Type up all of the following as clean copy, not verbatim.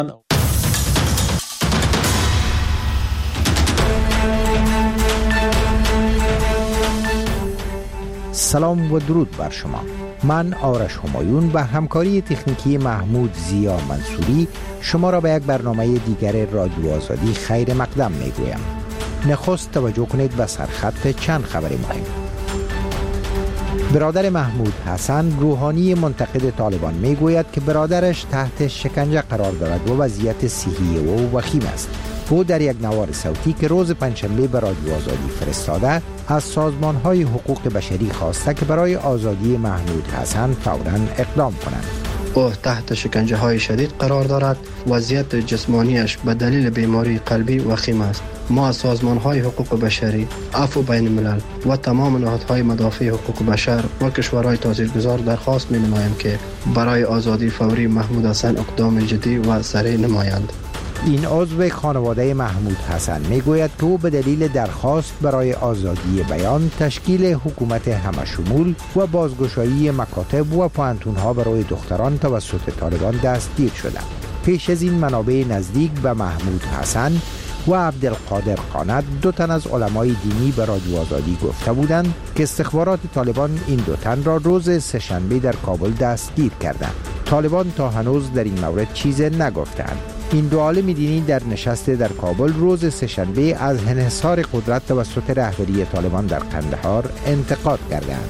سلام و درود بر شما. من آرش همایون و همکاری تکنیکی محمود زیا منصوری شما را به یک برنامه دیگر رادیو آزادی خیر مقدم می گویم. نخست توجه کنید به سرخط چند خبر مهم. برادر محمود حسن روحانی منتقد طالبان می گوید که برادرش تحت شکنجه قرار دارد و وضعیت صحی او وخیم است. او در یک نوار صوتی که روز پنجشنبه به رادیو آزادی فرستاده از سازمان‌های حقوق بشری خواسته که برای آزادی محمود حسن فوراً اقدام کنند. او تحت شکنجه های شدید قرار دارد. وضعیت جسمانیش به دلیل بیماری قلبی وخیم است. ما از سازمان‌های حقوق بشری، عفو بین الملل و تمام نهادهای مدافع حقوق بشر و کشورهای تاثیرگذار درخواست می‌نماییم که برای آزادی فوری محمود حسن اقدام جدی و سریع نمایند. این عضو خانواده محمود حسن میگوید که او به دلیل درخواست برای آزادی بیان، تشکیل حکومت همشمول و بازگشایی مکاتب و پوهنتون‌ها برای دختران توسط طالبان دستگیر شده. پیش از این منابع نزدیک به محمود حسن و عبدالقادر قانت، دو تن از علمای دینی به رادیو آزادی گفته بودند که استخبارات طالبان این دو تن را روز سه‌شنبه در کابل دستگیر کردند. طالبان تا هنوز در این مورد چیزی نگفتند. این دو عالم دینی در نشست در کابل روز سه‌شنبه از انحصار قدرت توسط رهبری طالبان در قندهار انتقاد کردند.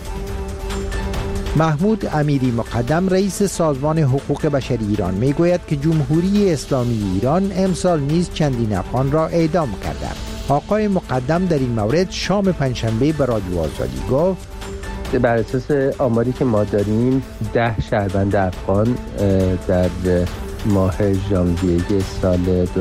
محمود امیری مقدم رئیس سازمان حقوق بشری ایران میگوید که جمهوری اسلامی ایران امسال نیز چندین افغان را اعدام کرده. آقای مقدم در این مورد شام پنجشنبه به رادیو آزادی گفت: بر اساس آماری که ما داریم 10 شهروند افغان در ماه ژانویه سال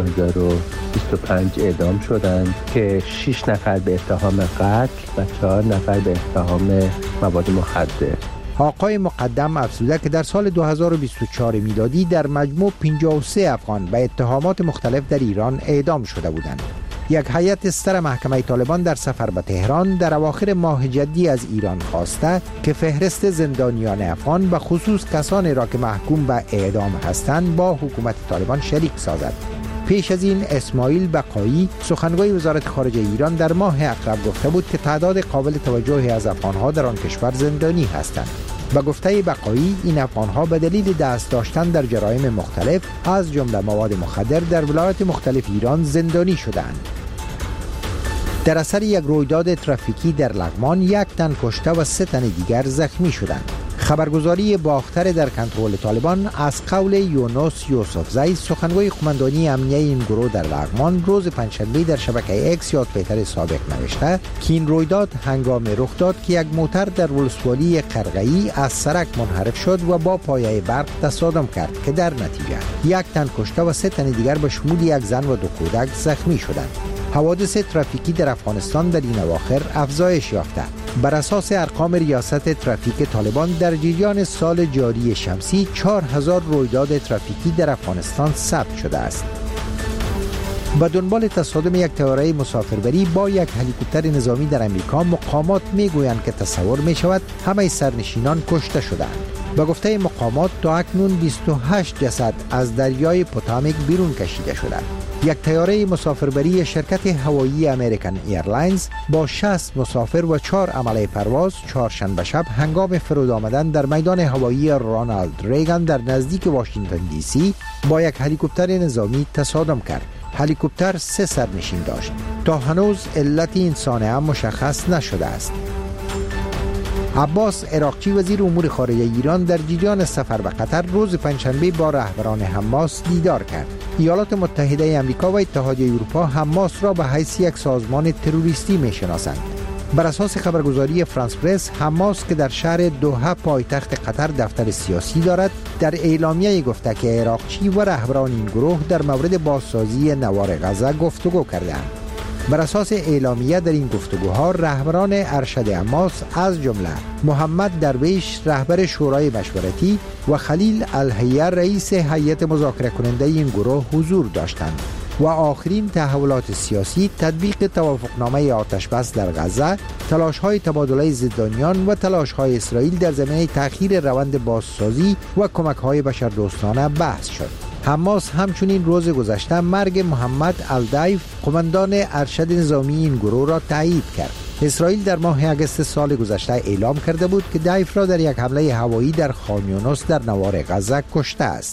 2025 اعدام شدند که 6 نفر به اتهام قتل و 4 نفر به اتهام مواد مخدر. آقای مقدم افزوده که در سال 2024 میلادی در مجموع 53 افغان به اتهامات مختلف در ایران اعدام شده بودند. یک هیئت سر محکمه طالبان در سفر به تهران در اواخر ماه جدی از ایران خواسته که فهرست زندانیان افغان به خصوص کسانی را که محکوم به اعدام هستند با حکومت طالبان شریک سازد. پیش از این اسماعیل بقایی سخنگوی وزارت خارجه ایران در ماه اقرب گفته بود که تعداد قابل توجهی از افغانها در آن کشور زندانی هستند. به گفته بقایی این افغانها به دلیل دست داشتن در جرایم مختلف از جمله مواد مخدر در ولایات مختلف ایران زندانی شدند. در اثر یک رویداد ترافیکی در لغمان 1 تن کشته و 3 تن دیگر زخمی شدند. خبرگزاری باختر در کنترل طالبان از قول یونس یوسفزی سخنگوی قماندانی امنیه این گروه در لغمان روز پنجشنبه در شبکه اکس یا توییتر سابق نوشته که این رویداد هنگام رخ داد که یک موتر در ولسوالی قرقئی از سرک منحرف شد و با پایه برق تصادم کرد که در نتیجه 1 تن کشته و 3 تن دیگر به شمول 1 زن و 2 کودک زخمی شدند. حوادث ترافیکی در افغانستان در این اواخر افزایش یافته. بر اساس ارقام ریاست ترافیک طالبان در جریان سال جاری شمسی 4000 رویداد ترافیکی در افغانستان ثبت شده است. به دنبال تصادم یک طیاره مسافربری با یک هلیکوپتر نظامی در امریکا، مقامات میگویند که تصور می شود همه سرنشینان کشته شدند. به گفته مقامات تا اکنون 28 جسد از دریای پوتامیک بیرون کشیده شدند. یک طیاره مسافربری شرکت هوایی امریکن ایرلاینز با 60 مسافر و 4 عمله پرواز چهارشنبه شب هنگام فرود آمدن در میدان هوایی رونالد ریگان در نزدیک واشنگتن دی سی با یک هلیکوپتر نظامی تصادم کرد. هلیکوپتر 3 سرنشین داشت. تا هنوز علت این صحنه مشخص نشده است. عباس عراقچی وزیر امور خارجه ایران در جریان سفر به قطر روز پنجشنبه با رهبران حماس دیدار کرد. ایالات متحده آمریکا و اتحادیه اروپا حماس را به حیث یک سازمان تروریستی می‌شناسند. بر اساس خبرگزاری فرانس پرس، حماس که در شهر دوحه پایتخت قطر دفتر سیاسی دارد، در اعلامیه گفته که عراقچی و رهبران این گروه در مورد بازسازی نوار غزه گفتگو کردند. بر اساس اعلامیه در این گفتگوها رهبران ارشد حماس از جمله محمد درویش رهبر شورای مشورتی و خلیل الحیه رئیس هیئت مذاکره کننده این گروه حضور داشتند و آخرین تحولات سیاسی، تطبیق توافقنامه آتشبس در غزه، تلاش‌های تبادله زندانیان و تلاش‌های اسرائیل در زمینه تأخیر روند بازسازی و کمک‌های بشردوستانه بحث شد. حماس همچنین روز گذشته مرگ محمد الدیف قماندان ارشد نظامی این گروه را تایید کرد. اسرائیل در ماه اگست سال گذشته اعلام کرده بود که دایف را در یک حمله هوایی در خان یونس در نوار غزه کشته است.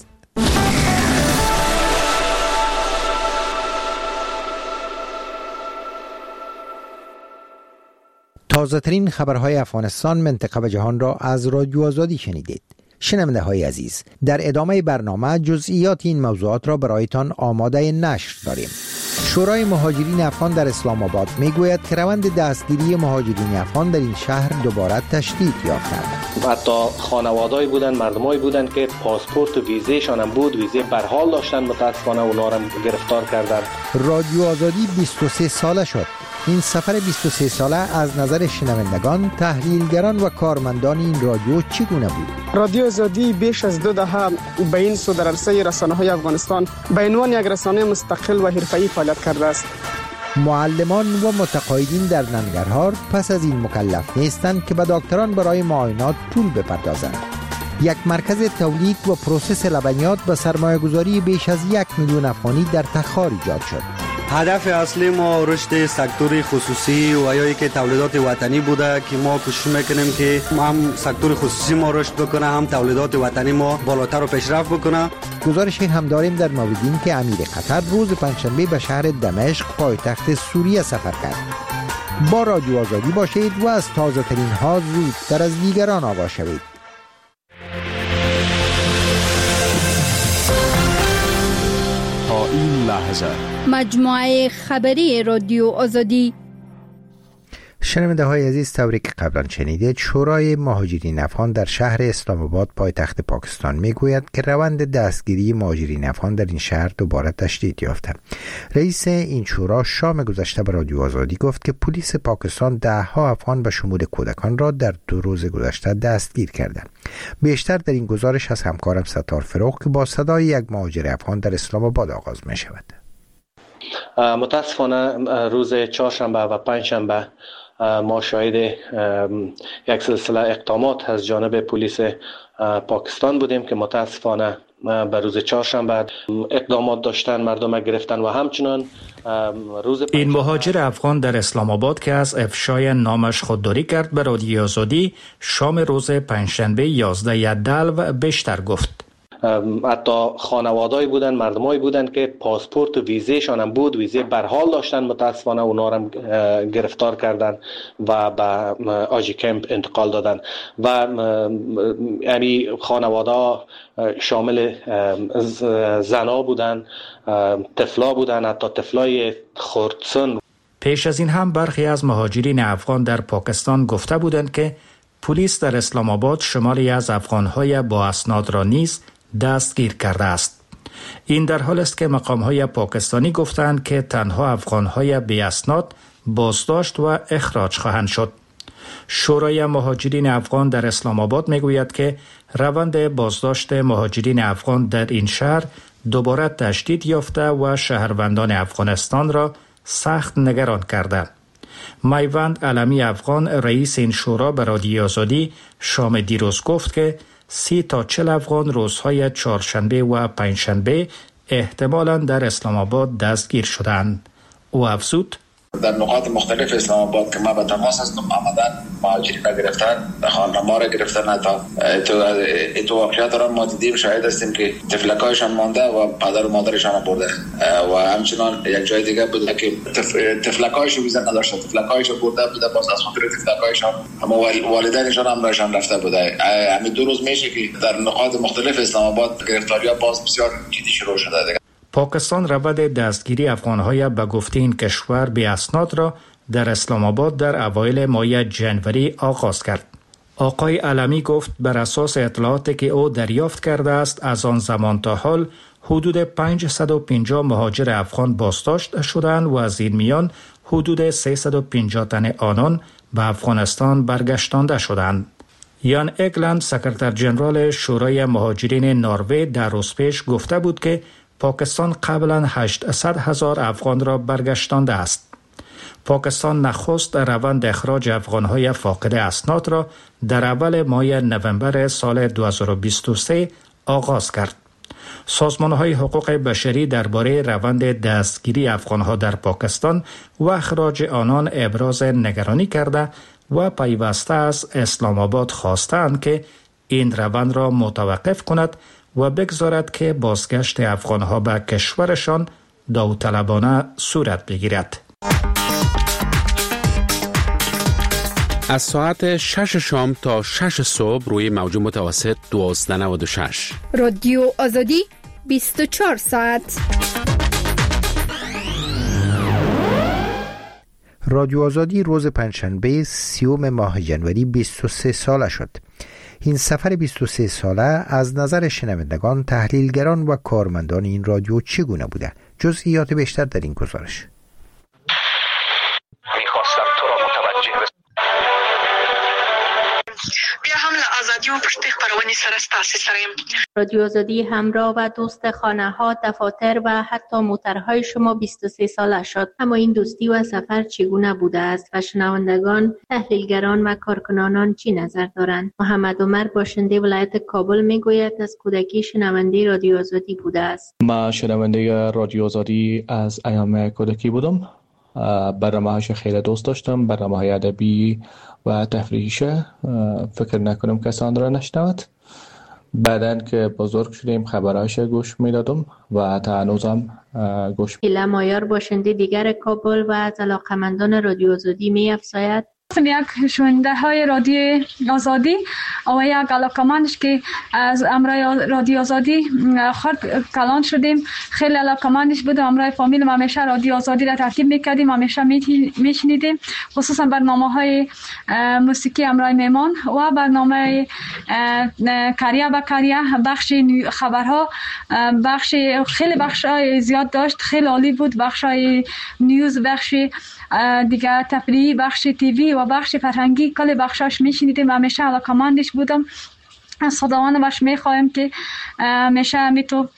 تازه ترین خبرهای افغانستان، منطقه و جهان را از رادیو آزادی شنیدید. شنونده های عزیز، در ادامه برنامه جزئیات این موضوعات را برایتان آماده نشر داریم. شورای مهاجرین افغان در اسلام آباد میگوید که روند دستگیری مهاجرین افغان در این شهر دوباره تشدید یافته است. حتی خانواده‌ای بودن، مردمایی بودن که پاسپورت و ویزهشان هم بود، ویزه برحال داشتن، متاسفانه اونا را گرفتار کردن. رادیو آزادی 23 ساله شد. این سفر 23 ساله از نظر شنوندگان، تحلیلگران و کارمندان این رادیو چگونه بود؟ رادیو آزادی بیش از 2 دهه به این سو در عرصه رسانه‌های افغانستان به عنوان یک رسانه مستقل و حرفه‌ای فعالیت کرده است. معلمان و متقاعدین در ننگرهار پس از این مکلف نیستند که به دکتران برای معاینات پول بپردازند. یک مرکز تولید و پروسس لبنیات به سرمایه‌گذاری بیش از 1 میلیون افغانی در تخار ایجاد شد. هدف اصلی ما رشد سکتور خصوصی و یا که تولیدات وطنی بوده که ما کوشش میکنیم که هم سکتور خصوصی ما رشد بکنه، هم تولیدات وطنی ما بالاتر و پیشرفت بکنه. گزارشی هم داریم در مورد این که امیر قطر روز پنجشنبه به شهر دمشق پایتخت سوریه سفر کرد. با رادیو آزادی باشید و از تازه ترین ها زودتر از دیگران آگاه شوید. تا این لحظه مجموعه خبری رادیو آزادی. شنونده های عزیز، طوری که قبلا شنیدید، شورای مهاجرین افغان در شهر اسلام آباد پایتخت پاکستان میگوید که روند دستگیری مهاجرین افغان در این شهر دوباره تشدید یافته. رئیس این شورا شام گذشته به رادیو آزادی گفت که پلیس پاکستان 10 افغان به شمول کودکان را در 2 روز گذشته دستگیر کرده. بیشتر در این گزارش از همکارم ستار فروغ که با صدای یک مهاجر افغان در اسلام آباد آغاز می شود. متاسفانه روز چهارشنبه و پنجشنبه ما شاهد یک سلسله اقدامات از جانب پلیس پاکستان بودیم که متاسفانه به روز چهارشنبه اقدامات داشتن، مردم گرفتن و همچنان روز این مهاجر افغان در اسلام آباد که از افشای نامش خودداری کرد به رادیو آزادی شام روز پنجشنبه 11 دلو بیشتر گفت. حتی خانواده‌ای بودن، مردمایی بودن که پاسپورت و ویزهشان هم بود، ویزه برحال داشتن، متاسفانه اونا را گرفتار کردن و به آجی کمپ انتقال دادن و یعنی خانواده شامل زنا بودن، طفلا بودن، حتی طفلای خردسن. پیش از این هم برخی از مهاجرین افغان در پاکستان گفته بودند که پلیس در اسلام آباد شماری از افغان‌های با اسناد را نیز دستگیر کرده است. این در حال است که مقام‌های پاکستانی گفتند که تنها افغان‌های بی اسناد بازداشت و اخراج خواهند شد. شورای مهاجرین افغان در اسلام آباد میگوید که روند بازداشت مهاجرین افغان در این شهر دوباره تشدید یافته و شهروندان افغانستان را سخت نگران کرده. میوند علمی افغان رئیس این شورا به رادیو آزادی شام دیروز گفت که 30 تا 40 افغان روزهای چهارشنبه و پنجشنبه احتمالاً در اسلام آباد دستگیر شدند. او افزود در نقاط مختلف اسلام آباد که ما به تماس هستم آمدن مهاجرین را گرفتن، خانما را گرفتن. تا واقعیت را ما دیدیم، شاهد هستیم که تفلکایشان مانده و پدر و مادرشان برده و همچنان یک جای دیگه بوده که تفلکایش ویزا نداشته، تفلکایش برده بوده، باز از خاطر تفلکایشان اما والدینشان هم راشان رفته بوده. همین 2 روز میشه که در نقاط مختلف اسلام آباد گرفتاری‌ها باز بسیار جدی شروع شده دیگه. پاکستان روند دستگیری افغان‌های به گفته این کشور بی اسناد را در اسلام آباد در اوایل ماه جنوری آغاز کرد. آقای علمی گفت بر اساس اطلاعاتی که او دریافت کرده است از آن زمان تا حال حدود 550 مهاجر افغان بازداشت شدند و از این میان حدود 350 تن آنان به افغانستان برگشتانده شدند. یان اگلند سکرتر جنرال شورای مهاجرین نروژ در روز پیش گفته بود که پاکستان قبلا 800,000 افغان را برگشتانده است. پاکستان نخست روند اخراج افغان‌های فاقد اسناد را در اول ماه نوامبر سال 2023 آغاز کرد. سازمان‌های حقوق بشری درباره روند دستگیری افغان‌ها در پاکستان و اخراج آنان ابراز نگرانی کرده و پیوسته از اسلام آباد خواستند که این روند را متوقف کند و بگذارد که بازگشت افغان‌ها به کشورشان داوطلبانه صورت بگیرد. از ساعت 6 شام تا 6 صبح روی موج متوسط 1296 رادیو آزادی 24 ساعت. رادیو آزادی روز پنجشنبه 30 ماه جنوری 23 ساله شد. این سفر 23 ساله از نظر شنوندگان، تحلیلگران و کارمندان این رادیو چگونه بوده؟ جزئیات بیشتر در این گزارش. میخواستم تو را متوجه بیا هم آزادی و پشت خبرونی سرستاسی سریم. رادیو آزادی همراه و دوست خانه ها، دفاتر و حتی موترهای شما 23 ساله شد. اما این دوستی و سفر چگونه بوده است و شنوندگان، تحلیلگران و کارکنانان چی نظر دارند؟ محمد عمر باشنده ولایت کابل میگوید از کودکی شنونده رادیو آزادی بوده است. ما شنونده رادیو آزادی از ایام کودکی بودم. برنامه‌هاش خیلی دوست داشتم، برنامه‌های ادبی و تفریحیشه. فکر نکنم کسی آن را نشنود. بعدن که بزرگ شدیم خبرهاش گوش میدادم و تا هنوزم گوش میدم. مایار باشنده دیگر کابل و از علاقمندان رادیو آزادی می‌افزاید یک شنونده های رادیو آزادی و یک علاقمندش که از امرای رادیو آزادی خرد کلان شدیم. خیلی علاقمندش بودم. امرای فامیل ما همیشه رادیو آزادی را ترتیب میکردیم، همیشه میشنیدیم، خصوصا برنامه های موسیقی امرای میمان و برنامه کریه با کریه، بخش خبرها، بخش خیلی بخش زیاد داشت، خیلی عالی بود. بخش نیوز، بخش دیگه تفریحی، بخش تیوی و بخش فرهنگی، کلی بخشاش میشنیدیم و همیشه علاقمندش بودم. از خداوند باش میخوایم که همیشه میتو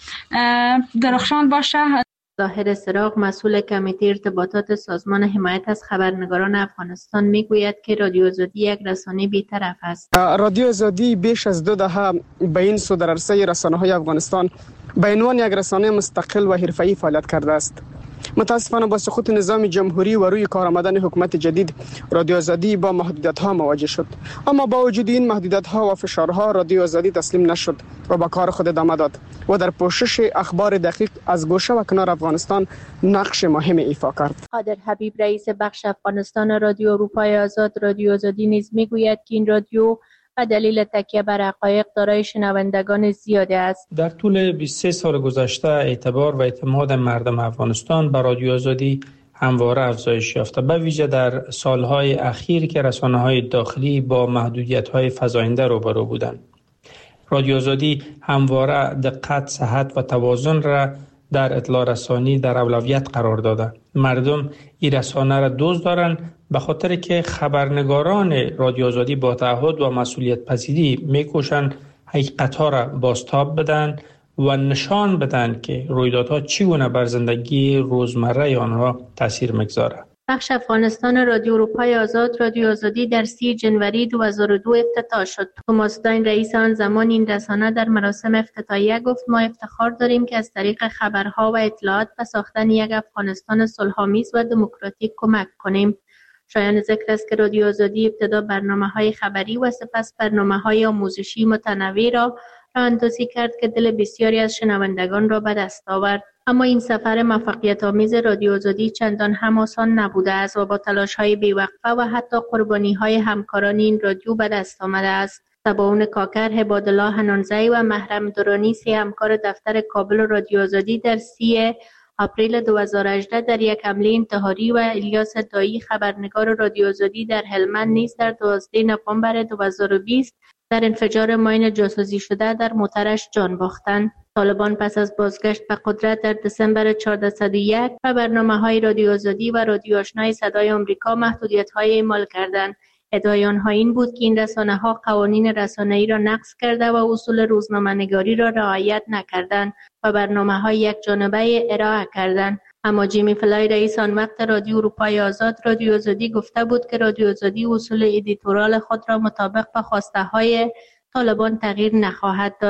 درخشان باشه. ظاهر سراغ، مسئول کمیته ارتباطات سازمان حمایت از خبرنگاران افغانستان، میگوید که رادیو آزادی یک رسانه بی‌طرف است. رادیو آزادی بیش از 2 دهه به این سو در عرصه رسانه‌های افغانستان به عنوان یک رسانه مستقل و حرفه‌ای فعالیت کرده است. متاسفانه با سقوط نظام جمهوری و روی کار آمدن حکومت جدید، رادیو آزادی با محدودیت‌ها مواجه شد. اما با وجود این محدودیت‌ها و فشارها، رادیو آزادی تسلیم نشد و با کار خود ادامه داد و در پوشش اخبار دقیق از گوشه و کنار افغانستان نقش مهم ایفا کرد. قادر حبیب، رئیس بخش افغانستان رادیو اروپای آزاد رادیو آزادی، نیز میگوید که این رادیو به دلیل تکیه بر حقایق دارای شنوندگان زیاده است. در طول 23 سال گذشته اعتبار و اعتماد مردم افغانستان به رادیو آزادی همواره افزایش یافته، به ویژه در سالهای اخیر که رسانه‌های داخلی با محدودیت‌های فزاینده روبرو بودند. رادیو آزادی همواره دقت، صحت و توازن را در اطلاع رسانی در اولویت قرار داده. مردم این رسانه را دوست دارند به خاطر که خبرنگاران رادیو آزادی با تعهد و مسئولیت پذیری میکوشند حقیقت‌ها را بازتاب بدن و نشان بدن که رویدادها چگونه بر زندگی روزمره آنها تاثیر میگذارد. بخش افغانستان رادیو اروپای آزاد رادیو آزادی در 30 جنوری 2002 افتتاح شد. توماس داین، رئیس آن زمان این رسانه، در مراسم افتتاحیه گفت: ما افتخار داریم که از طریق خبرها و اطلاعات به ساختن یک افغانستان صلح‌آمیز و دموکراتیک کمک کنیم. شایان ذکر است که رادیو آزادی ابتدا برنامه‌های خبری و سپس برنامه‌های آموزشی متنوع را راه‌اندازی کرد که دل بسیاری از شنوندگان را به دست آورد. اما این سفر موفقیت‌آمیز رادیو آزادی چندان هم آسان نبوده است و با تلاش‌های بی‌وقفه و حتی قربانی‌های همکاران این رادیو به دست آمده است. تباون کاکر، عبادالله حنانزی و محرم درانی، 3 همکار دفتر کابل رادیو آزادی، در 30 آپریل 2018 در یک حمله انتحاری و الیاس دایی، خبرنگار رادیو آزادی در هلمند، نیز در 12 نوامبر 2020 در انفجار ماین جاسوسی شده در موترش جان باختند. طالبان پس از بازگشت به قدرت در دسامبر 1401 و برنامه‌های رادیو آزادی و رادیو آشنای صدای آمریکا محدودیت‌های اعمال کردند. ادعای آنها این بود که این رسانه‌ها قوانین رسانه‌ای را نقض کرده و اصول روزنامه‌نگاری را رعایت نکردند و برنامه‌های یک جانبه ارائه کردند. اما جیمی فلای، رئیس آن وقت رادیو اروپای آزاد رادیو آزادی، گفته بود که رادیو آزادی اصول ادیتورال خود را مطابق با خواسته‌های طالبان تغییر نخواهد داد.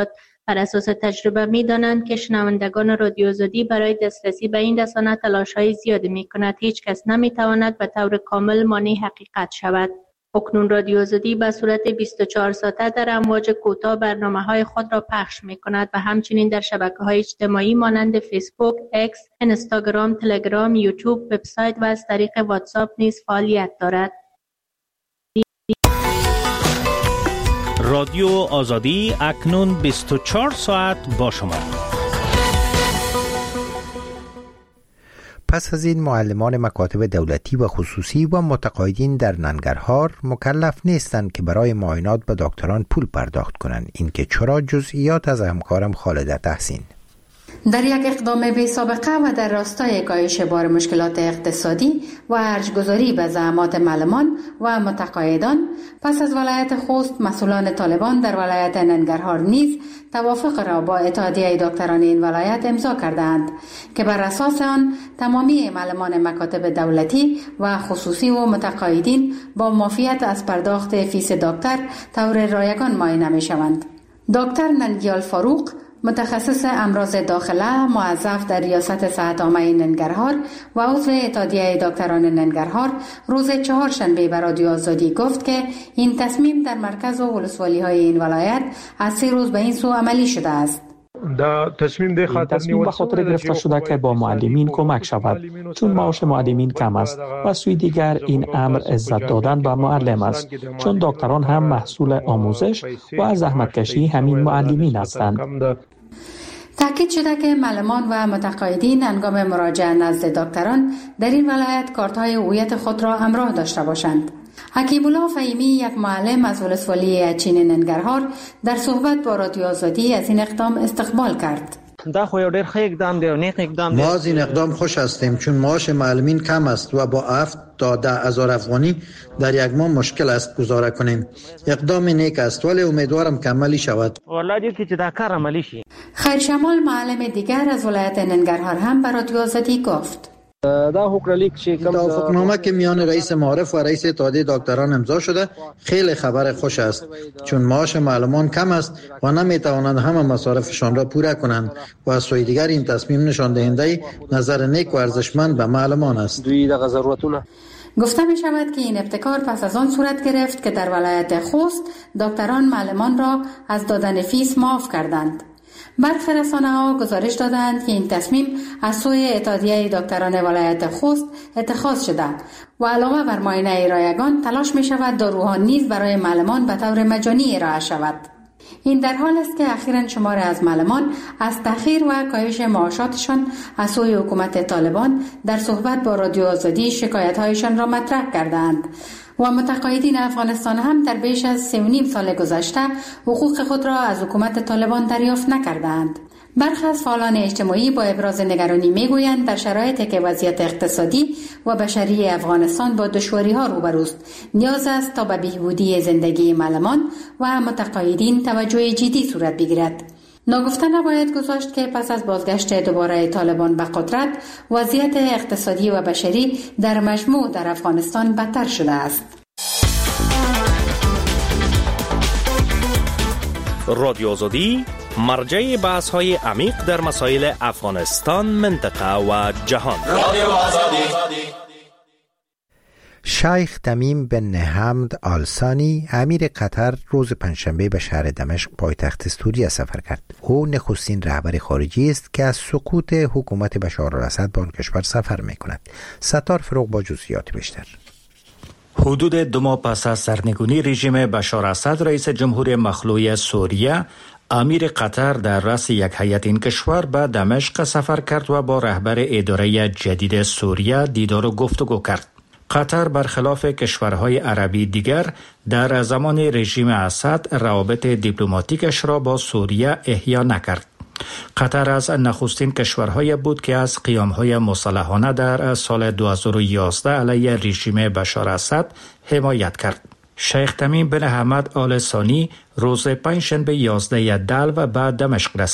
بر اساس تجربه می‌دانند که شنوندگان رادیو آزادی برای دسترسی به این رسانه تلاش‌های زیادی می‌کند. هیچ کس نمی‌تواند به طور کامل مانع حقیقت شود. اکنون رادیو آزادی به صورت 24 ساعته در امواج کوتاه برنامه‌های خود را پخش می‌کند و همچنین در شبکه‌های اجتماعی مانند فیسبوک، اکس، اینستاگرام، تلگرام، یوتیوب، وبسایت و از طریق واتساپ نیز فعالیت دارد. رادیو آزادی اکنون 24 ساعت با شما. پس از این معلمان مکاتب دولتی و خصوصی و متقاعدین در ننگرهار مکلف نیستند که برای معاینات به دکتران پول پرداخت کنند. این که چرا؟ جزئیات از همکارم خالده تحسین. در یک اقدام بی سابقه و در راستای کاهش بار مشکلات اقتصادی و ارجگذاری به زحمات معلمان و متقاعدان، پس از ولایت خوست مسئولان طالبان در ولایت ننگرهار نیز توافق را با اتحادیه دکتران این ولایت امضا کردند که بر اساس آن تمامی معلمان مکاتب دولتی و خصوصی و متقاعدین با معافیت از پرداخت فیس دکتر طور رایگان معاینه می شوند. دکتر ننگیال فاروق، متخصص امراض داخله، موظف در ریاست صحت عامه ننگرهار و عضو اتحادیه دکتران ننگرهار، روز چهارشنبه به رادیو آزادی گفت که این تصمیم در مرکز و ولسوالی های این ولایت از 3 روز به این سو عملی شده است. تصمیم به خاطر گرفته شده که با معلمین کمک شود، چون معاش معلمین کم است و سوی دیگر این امر عزت دادن به معلم است، چون دکتران هم محصول آموزش و زحمتکشی همین معلمین هستند. تاکید شده که معلمان و متقاعدین هنگام مراجعه نزد دکتران در این ولایت کارت‌های هویت خود را همراه داشته باشند. حکیم الله فهیمی، یک معلم از ولسوالی اچین ننگرهار، در صحبت با رادیو آزادی از این اقدام استقبال کرد. ما از این اقدام خوش هستیم، چون معاش معلمین کم است و با 7 تا 10 هزار افغانی در یک ماه مشکل است گزاره کنیم. اقدام نیک است، ولی امیدوارم که عملی شود. خیر شمال، معلم دیگر از ولایت ننگرهار، هم به رادیو آزادی گفت: توافقنامه که میان رئیس معارف و رئیس اتحادیه دکتران امضا شده خیلی خبر خوش است، چون معاش معلمان کم است و نمیتوانند همه مصارفشان را پوره کنند و از سوی دیگر این تصمیم نشان دهنده نظر نیک و ارزشمند به معلمان است. گفته می شود که این ابتکار پس از آن صورت گرفت که در ولایت خوست دکتران معلمان را از دادن فیس معاف کردند. برخی رسانه‌ها گزارش دادند که این تصمیم از سوی اتحادیه دکتران ولایت خوست اتخاذ شده و علاوه بر معاینه رایگان تلاش می شود داروها نیز برای معلمان به طور مجانی ارائه شود. این در حال است که اخیراً شماری از معلمان از تأخیر و کاهش معاشاتشان از سوی حکومت طالبان در صحبت با رادیو آزادی شکایت‌هایشان را مطرح کردند و متقاعدین افغانستان هم در بیش از 3.5 سال گذشته حقوق خود را از حکومت طالبان دریافت نکردند. برخی از فعالان اجتماعی با ابراز نگرانی میگویند در شرایطی که وضعیت اقتصادی و بشری افغانستان با دشواری‌ها روبروست، نیاز است تا به بهبودی زندگی معلمان و متقاعدین توجه جدی صورت بگیرد. ناگفته نباید گذاشت که پس از بازگشت دوباره طالبان به قدرت، وضعیت اقتصادی و بشری در مجموع در افغانستان بدتر شده است. رادیو آزادی مرجع بحث‌های عمیق در مسائل افغانستان، منطقه و جهان. رادیو آزادی. شیخ تمیم بن حمد آل ثانی امیر قطر روز پنجشنبه به شهر دمشق پایتخت سوریه سفر کرد. او نخستین رهبر خارجی است که از سقوط حکومت بشار الاسد به آن کشور سفر می‌کند. ستار فروغ با جزئیات بیشتر. حدود 2 ماه پس از سرنگونی رژیم بشار الاسد، رئیس جمهور مخلوع سوریه امیر قطر در رأس یک هیئت این کشور به دمشق سفر کرد و با رهبر اداره جدید سوریه دیدار و گفتگو کرد. قطر برخلاف کشورهای عربی دیگر در زمان رژیم اسد روابط دیپلماتیکش را با سوریه احیا نکرد. قطر از نخستین کشورهای بود که از قیامهای مسلحانه در سال 2011 علیه رژیم بشار الاسد حمایت کرد. شیخ تمیم بن حمد آل ثانی روز پنجشنبه 11 دلو به دمشق رسید.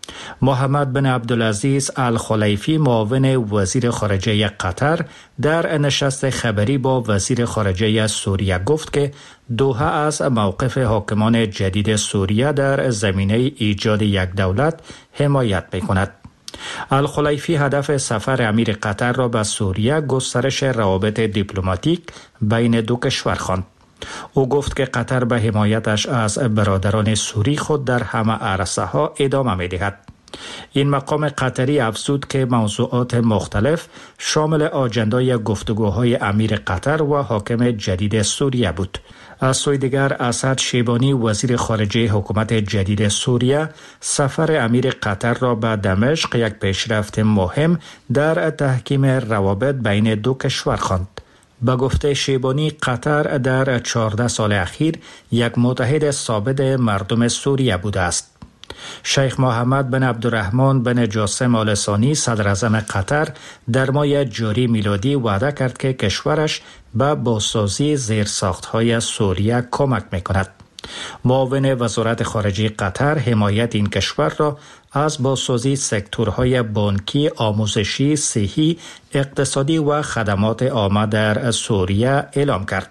محمد بن عبدالعزیز الخلیفی معاون وزیر خارجه قطر در نشست خبری با وزیر خارجه سوریه گفت که دوحه از موقف حاکمان جدید سوریه در زمینه ایجاد یک دولت حمایت می‌کند. الخلیفی هدف سفر امیر قطر را به سوریه گسترش روابط دیپلماتیک بین دو کشور خواند. او گفت که قطر به حمایتش از برادران سوری خود در همه عرصه‌ها ادامه می‌دهد. این مقام قطری افزود که موضوعات مختلف شامل آجندای گفتگوهای امیر قطر و حاکم جدید سوریه بود. از سوی دیگر اسد شیبانی وزیر خارجه حکومت جدید سوریه سفر امیر قطر را به دمشق یک پیشرفت مهم در تحکیم روابط بین دو کشور خواند. به گفته شیبانی قطر در 14 سال اخیر یک متحد ثابت مردم سوریه بوده است. شیخ محمد بن عبدالرحمن بن جاسم آل ثانی صدر اعظم قطر در ماه جاری میلادی وعده کرد که کشورش به بازسازی زیرساخت‌های سوریه کمک می‌کند. معاون وزارت خارجه قطر حمایت این کشور را از بازسازی سکتورهای بانکی، آموزشی، صحی، اقتصادی و خدمات عامه در سوریه اعلام کرد.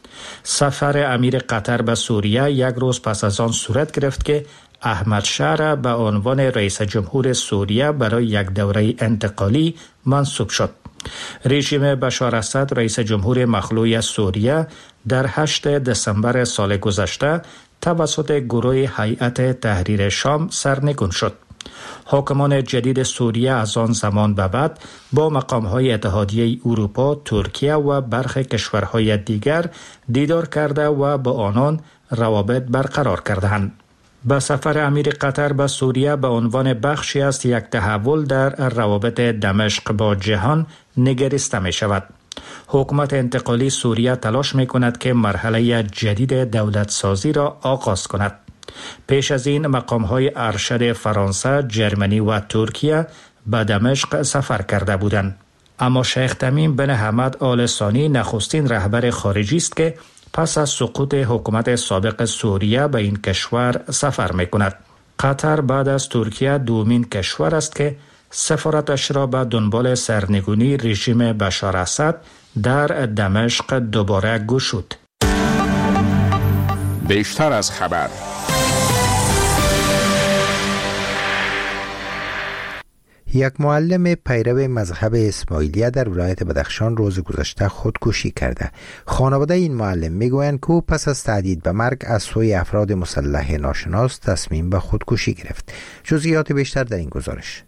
سفر امیر قطر به سوریه یک روز پس از آن صورت گرفت که احمد شاه به عنوان رئیس جمهور سوریه برای یک دوره انتقالی منصوب شد. رژیم بشار اسد رئیس جمهور مخلوع سوریه در 8 دسامبر سال گذشته توسط گروه هیئت تحریر شام سرنگون شد. حاکمان جدید سوریه از آن زمان به بعد با مقام‌های اتحادیه اروپا، ترکیه و برخی کشورهای دیگر دیدار کرده و با آنان روابط برقرار کردند. با سفر امیر قطر به سوریه به عنوان بخشی از یک تحول در روابط دمشق با جهان نگریسته می شود. حکومت انتقالی سوریه تلاش می کند که مرحله جدید دولت سازی را آغاز کند. پیش از این مقام‌های ارشد فرانسه، جرمنی و ترکیه به دمشق سفر کرده بودند. اما شیخ تمیم بن حمد آل ثانی نخستین رهبر خارجی است که پس از سقوط حکومت سابق سوریه به این کشور سفر می کند. قطر بعد از ترکیه دومین کشور است که سفارتش را به دنبال سرنگونی رژیم بشار اسد در دمشق دوباره گشود. بیشتر از خبر. یک معلم پیرو مذهب اسماعیلیه در ولایت بدخشان روز گذشته خودکشی کرده. خانواده این معلم میگویند که او پس از تهدید به مرگ از سوی افراد مسلح ناشناس تصمیم به خودکشی گرفت. جزئیات بیشتر در این گزارش.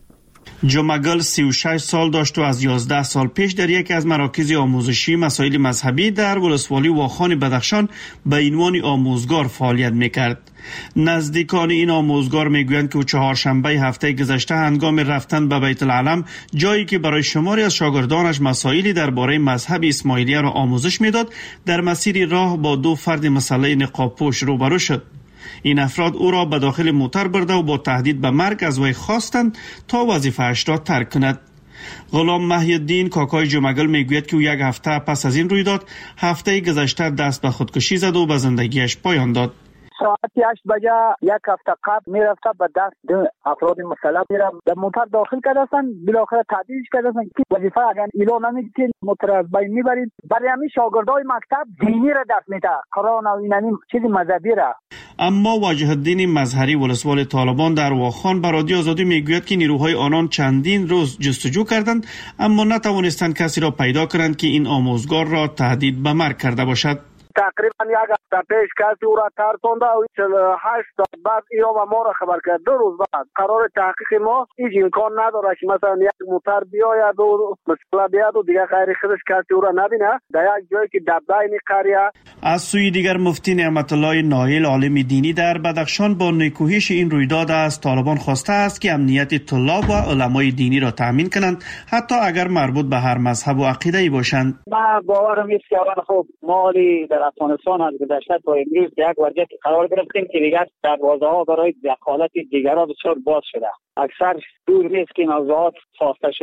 جمگل 36 سال داشت و از 11 سال پیش در یکی از مراکز آموزشی مسائل مذهبی در ولسوالی واخان بدخشان به عنوان آموزگار فعالیت میکرد. نزدیکان این آموزگار میگویند که او چهارشنبه هفته گذشته هنگام رفتن به بیت العلم، جایی که برای شماری از شاگردانش مسائلی درباره مذهب اسماعیلیه را آموزش میداد، در مسیر راه با دو فرد مسلح نقاب‌پوش روبرو شد. این افراد او را به داخل موتر برده و با تهدید به مرگ از وی خواستند تا وظیفه‌اش را ترک کند. غلام محی الدین کاکای جمگل میگوید که او یک هفته پس از این رویداد هفته گذشته دست به خودکشی زد و به زندگیش پایان داد. ساعت 8 بجه یک هفته قبل میرفته به دست افراد مسلح میرم در موتر داخل کردن، بالاخره تهدیدش کردن که وظیفه اگر اعلان نمیکنید موتر از بین میبرید. برای همین شاگردای مکتب دینی را دست میده، قرآن و این چیز مذهبی را. اما وجه الدین مظهری ولسوال طالبان در واخان به رادیو آزادی میگوید که نیروهای آنان چندین روز جستجو کردند اما نتوانستند کسی را پیدا کنند که این آموزگار را تهدید به مرگ کرده باشد. تقریبا یک هفته پیش کسی او را ترسانده و 48 ساعت بعد اینا و ما را خبر کرد. 2 روز بعد قرار تحقیق ما هیچ امکان نداره که مثلا یک موتر بیاید و مسئله بیاد و دیگه غیر خودش کسی او را نبینه در یک جایی که در بین قریه. از سوی دیگر مفتی نعمت الله نایل عالم دینی در بدخشان با نکوهش این رویداد از طالبان خواسته است که امنیت طلاب و علمای دینی را تامین کنند حتی اگر مربوط به هر مذهب و عقیده ای باشند. من باورم نیست که اول خب مالی در افغانستان از گذشته تا امروز یک وضعیت قرار گرفتیم که دیگر دروازه‌ها برای دخالت دیگران بسیار باز شده. اکثر دور نیست که موضوعات ساخته شده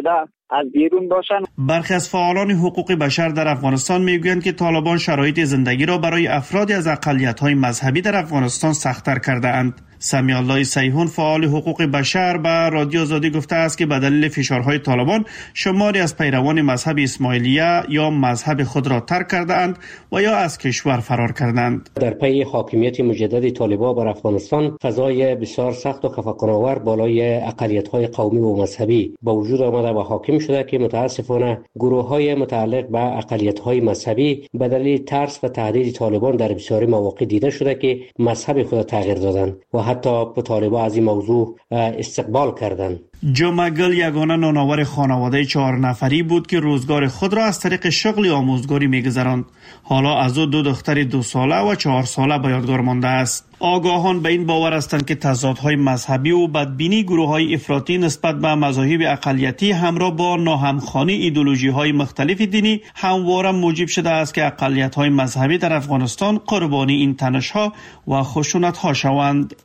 از بیرون باشن. برخی از فعالان حقوق بشر در افغانستان میگویند که طالبان شرایط زندگی را برای افرادی از اقلیت‌های مذهبی در افغانستان سخت‌تر کرده اند. سمیع الله سیحون فعال حقوق بشر به رادیو آزادی گفته است که به دلیل فشارهای طالبان شماری از پیروان مذهب اسماعیلیه یا مذهب خود را ترک کرده اند و یا از کشور فرار کردند. در پی حاکمیت مجدد طالبان بر افغانستان فضای بسیار سخت و خفقان‌آور بالای اقلیت‌های قومی و مذهبی به وجود آمده و حاکم شده که متاسفانه گروه‌های متعلق به اقلیت‌های مذهبی به دلیل ترس و تهدید طالبان در بسیاری مواقع دیده شده که مذهب خود تغییر دادند و حتی به طالبان از این موضوع استقبال کردند. جمعه گل یگانه نانآور خانواده 4 نفری بود که روزگار خود را از طریق شغل آموزگاری می‌گذراند. حالا از او 2 دختر 2 ساله و 4 ساله به یادگار مانده است. آگاهان به این باور هستند که تضادهای مذهبی و بدبینی گروه‌های افراطی نسبت به مذاهب اقلیتی همراه با ناهمخوانی ایدئولوژی‌های مختلف دینی همواره موجب شده است که اقلیت‌های مذهبی در افغانستان قربانی این تنش‌ها و خشونت‌ها شوند.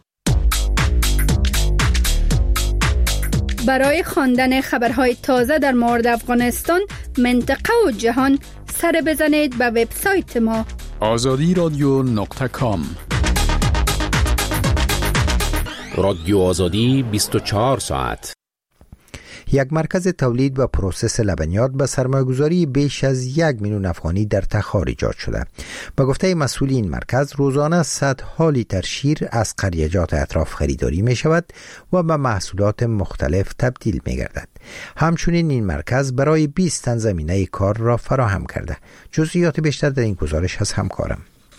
برای خواندن خبرهای تازه در مورد افغانستان، منطقه و جهان سر بزنید به وبسایت ما azadiradyo.com. رادیو آزادی 24 ساعت. یک مرکز تولید و پروسس لبنیات به سرمایه‌گذاری بیش از 1 میلیون افغانی در تخار ایجاد شده. به گفته مسئول این مرکز، روزانه صدها لیتر شیر از قریجات اطراف خریداری می شود و به محصولات مختلف تبدیل می گردد. همچنین این مرکز برای 20 تن زمینه کار را فراهم کرده. جزئیات بیشتر در این گزارش از همکارم.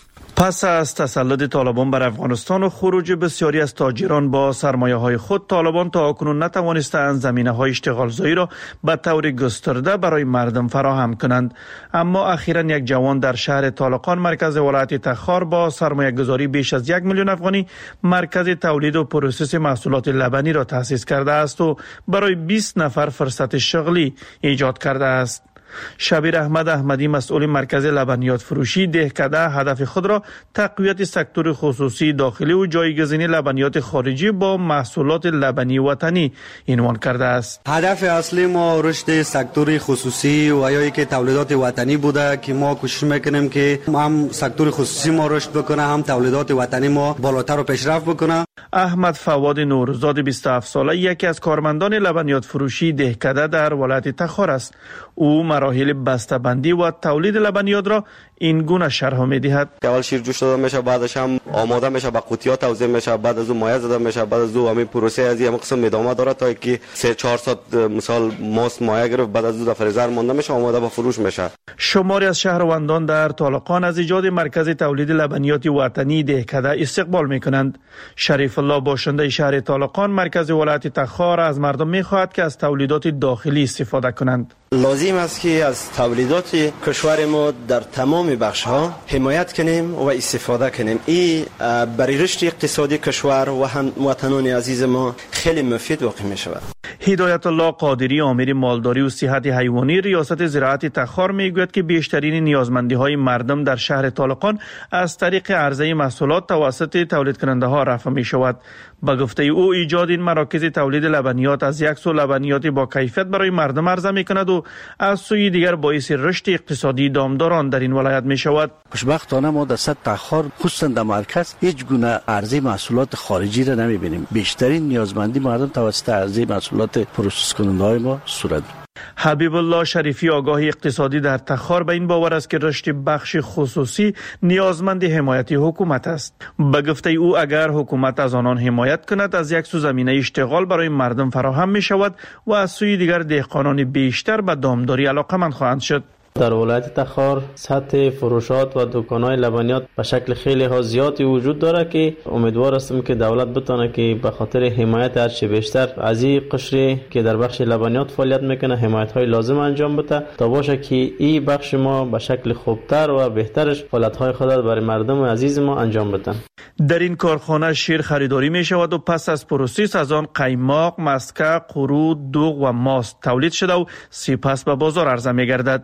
پس از تسلط طالبان بر افغانستان و خروج بسیاری از تاجران با سرمایه‌های خود، طالبان تا اکنون نتوانستند زمینه‌های اشتغالزایی را به طور گسترده برای مردم فراهم کنند. اما اخیراً یک جوان در شهر طالقان مرکز ولایت تخار با سرمایه‌گذاری بیش از 1 میلیون افغانی مرکز تولید و پروسس محصولات لبنی را تأسیس کرده است و برای 20 نفر فرصت شغلی ایجاد کرده است. شبیر احمد احمدی مسئول مرکز لبنیات فروشی دهکده هدف خود را تقویت سکتور خصوصی داخلی و جایگزینی لبنیات خارجی با محصولات لبنی وطنی عنوان کرده است. هدف اصلی ما رشد سکتور خصوصی و یا که تولیدات وطنی بوده که ما کوشش میکنیم که هم سکتور خصوصی ما رشد بکنه، هم تولیدات وطنی ما بالاتر و پیشرفت بکنه. احمد فواد نورزاد 27 ساله یکی از کارمندان لبنیات فروشی دهکده در ولایت تخار است. او مراحل بسته‌بندی و تولید لبنیات را این گونه شرح می‌دهد. اول شیر جوش داده میشه، بعدش هم آماده میشه، به قوطی‌ها توزیع میشه، بعد از اون مایع زده میشه، بعد از اون همین پروسه از این قسم ادامه داره تا اینکه 3-4 ساعت مثال ماست مایع گرفت، بعد از اون در فریزر مونده میشه، آماده به فروش میشه. شماری از شهروندان در طالقان از ایجاد مرکز تولید لبنیات وطنی دهکده استقبال میکنند. شریف الله باشنده شهر طالقان مرکز ولایت تخار از مردم میخواهد که از تولیدات داخلی استفاده کنند. لازم است که از تولیدات کشور ما در تمام بخش‌ها حمایت کنیم و استفاده کنیم. این برای رشد اقتصادی کشور و هم وطنان عزیز ما خیلی مفید واقع می شود. هدایت الله قادری امیر مالداری و صحت حیوانی ریاست زراعت تخار میگوید که بیشترین نیازمندی‌های مردم در شهر طالقان از طریق عرضه محصولات توسط تولید کننده ها رفع می شود. با گفته او ایجاد این مراکز تولید لبنیات از یک سو لبنیات با کیفیت برای مردم عرضه می کند و از سوی دیگر باعث رشد اقتصادی دامداران در این ولایت می شود. خوشبختانه ما در سطح تخار خصوصا در مرکز هیچ گونه عرضه محصولات خارجی را نمی بینیم. بیشترین نیازمندی مردم توسط عرضه محصولات پروسس کننده های ما صورت. حبیب الله شریفی آگاه اقتصادی در تخار به این باور است که رشد بخش خصوصی نیازمند حمایت حکومت است. به گفته او اگر حکومت از آنان حمایت کند از یک سو زمینه اشتغال برای مردم فراهم می شود و از سوی دیگر دهقانان بیشتر به دامداری علاقه‌مند خواهند شد. در ولایت تخار سطح فروشات و دکان‌های لبنیات به شکل خیلی ها زیادی وجود داره که امیدوار هستم که دولت بتونه که به خاطر حمایت هر چه بیشتر از این قشری که در بخش لبنیات فعالیت میکنه حمایت‌های لازم انجام بده تا باشه که این بخش ما به شکل خوبتر و بهترش فعالیت‌های خود برای مردم عزیز ما انجام بدن. در این کارخانه شیر خریداری می شود و پس از پروسس از آن قیماق، مسکه، قرو، دوغ و ماست تولید شده و سپس به بازار عرضه می گردد.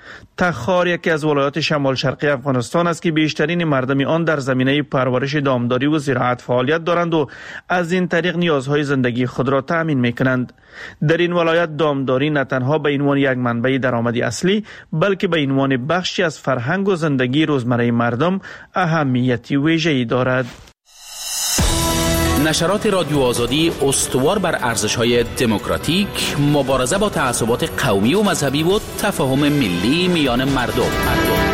تخار یکی از ولایات شمال شرقی افغانستان است که بیشترین مردم آن در زمینه پرورش دامداری و زراعت فعالیت دارند و از این طریق نیازهای زندگی خود را تأمین می‌کنند. در این ولایت دامداری نه تنها به عنوان یک منبع درآمدی اصلی بلکه به عنوان بخشی از فرهنگ و زندگی روزمره مردم اهمیتی ویژه‌ای دارد. نشرات رادیو آزادی استوار بر ارزش‌های دموکراتیک، مبارزه با تعصبات قومی و مذهبی و تفاهم ملی میان مردم.